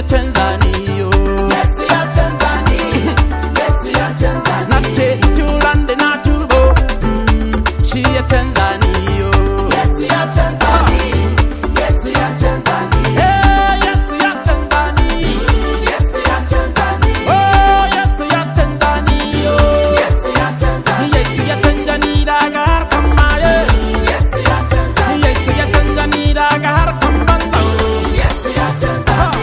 canza ni yo. Yesu ya canza ni, Yesu ya canza ni. Na ce turan da na tubo, shi ya canza ni yo. Yesu ya canza ni, Yesu ya canza ni. Yesu ya canza ni. Yesu ya canza ni. Oh, Yesu ya canza ni yo. Yesu ya canza ni. Yesu ya canza ni daga harkan maye. Yesu ya canza ni. Yesu ya canza ni daga harkan banza. Yesu ya canza ni.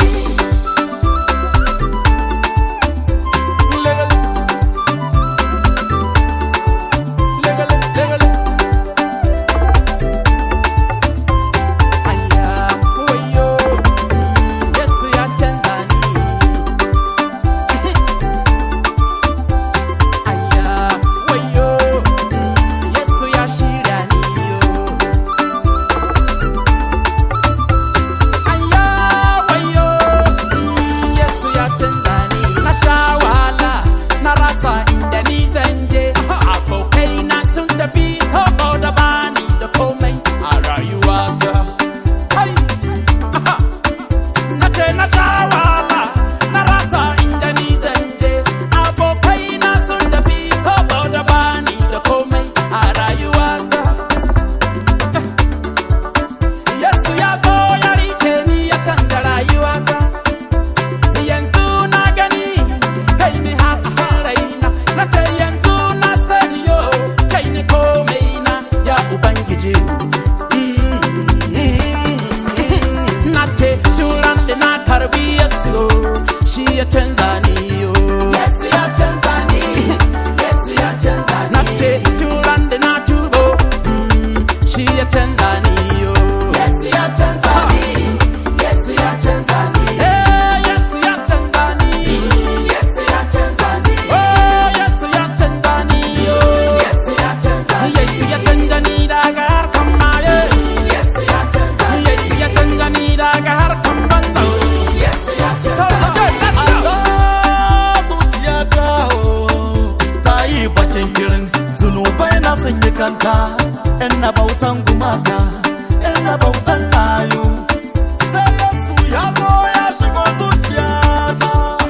Ina bautan gumaka, ina bautan layu. Sai Yesu ya zo ya shigo zuciyata,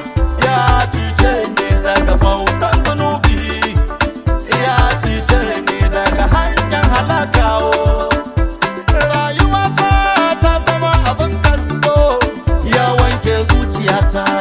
ya cice ni daga bautan zunubi, ya cice ni daga hanyar halakawo. Rayuwata ta zama abin kallo, ya wanke zuciyata.